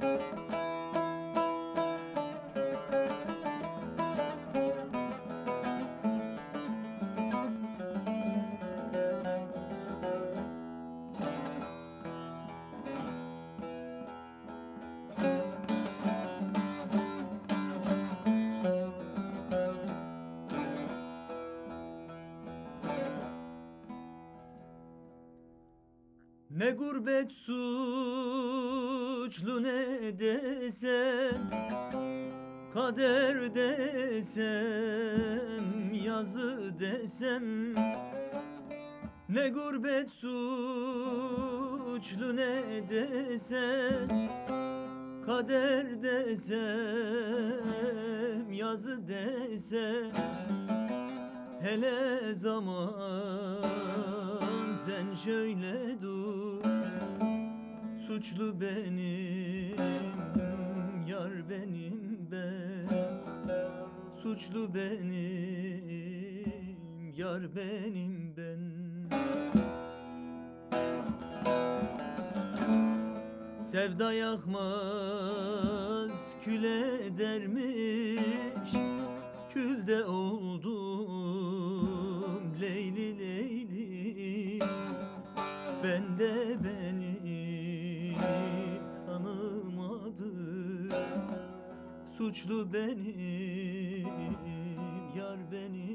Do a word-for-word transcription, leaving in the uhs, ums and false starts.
Ne gurbet suçlu ne desem, kader desem, yazı desem. Ne gurbet suçlu ne desem, kader desem, yazı desem. Hele zaman sen şöyle dur, suçlu benim, yar benim ben. Suçlu benim, yar benim ben. Sevda yakmaz, kül edermiş. Külde oldum Leyli Leyli. Ben de beni tanımadım. Suçlu benim, yar benim